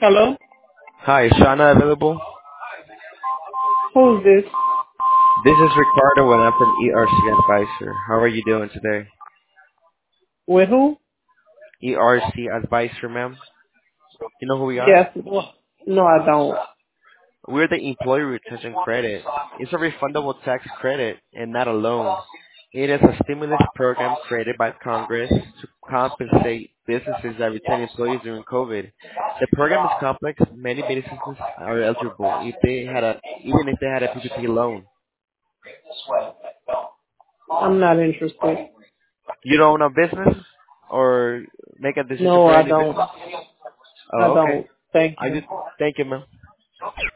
Hello? Hi, is Shauna available? Who's this? This is Ricardo and I'm from ERC Advisor. How are you doing today? With who? ERC Advisor, ma'am. You know who we are? Yes. No, I don't. We're the Employee Retention Credit. It's a refundable tax credit and not a loan. It is a stimulus program created by Congress to compensate businesses that retain employees during COVID. The program is complex. Many businesses are eligible even if they had a PPP loan. I'm not interested. You don't own a business or make a decision No, for I any don't. business? I Oh, okay. don't. Thank I you. just thank you, ma'am.